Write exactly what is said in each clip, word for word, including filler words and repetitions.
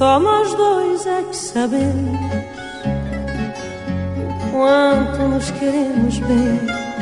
Só nós dois é que sabemos quanto nos queremos bem.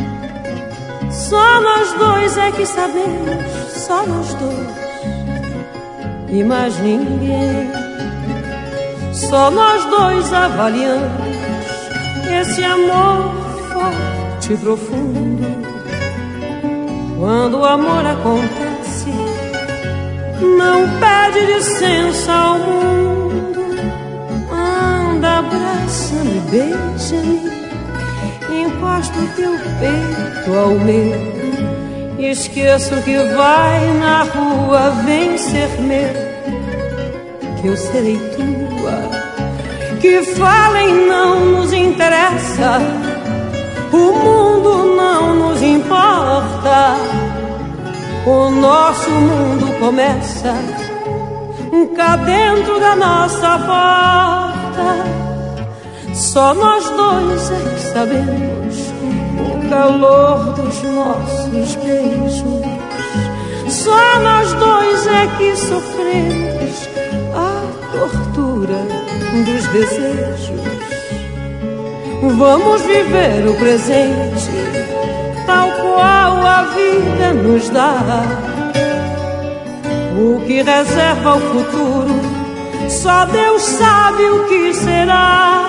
Só nós dois é que sabemos, só nós dois e mais ninguém. Só nós dois avaliamos esse amor forte e profundo. Quando o amor acontece, não pede licença ao mundo. Anda, abraça-me, beija-me, encosta o teu peito ao meu. Esqueça o que vai na rua, vem ser meu, que eu serei tua. Que falem não nos interessa, o mundo não nos importa. O nosso mundo começa cá dentro da nossa porta. Só nós dois é que sabemos o calor dos nossos beijos. Só nós dois é que sofremos a tortura dos desejos. Vamos viver o presente tal qual a vida nos dá. O que reserva o futuro, só Deus sabe o que será.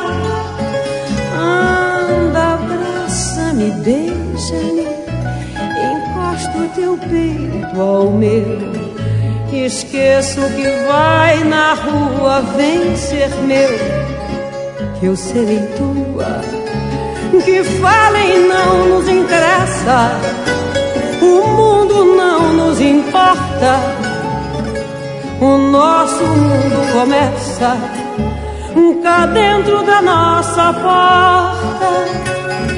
Anda, abraça-me, beija-me, encosta o teu peito ao meu. Esqueça o que vai na rua, vem ser meu, que eu serei tua. Que falem não nos interessa, o mundo não nos importa. O nosso mundo começa cá dentro da nossa porta.